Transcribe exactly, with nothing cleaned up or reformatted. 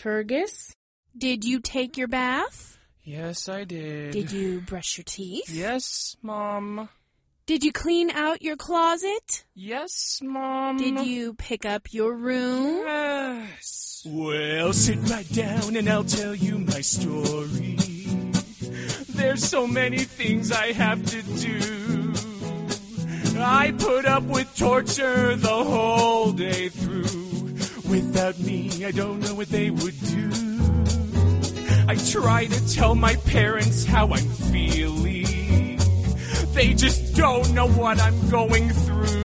Fergus, did you take your bath? Yes, I did. Did you brush your teeth? Yes, Mom. Did you clean out your closet? Yes, Mom. Did you pick up your room? Yes. Well, sit right down and I'll tell you my story. There's so many things I have to do. I put up with torture the whole day through. Without me, I don't know what they would do. I try to tell my parents how I'm feeling. They just don't know what I'm going through.